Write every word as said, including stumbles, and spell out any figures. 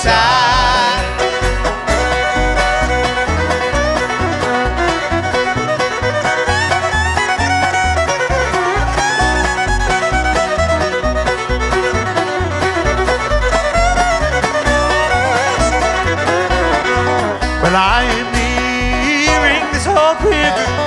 side. Well, I am hearing this whole river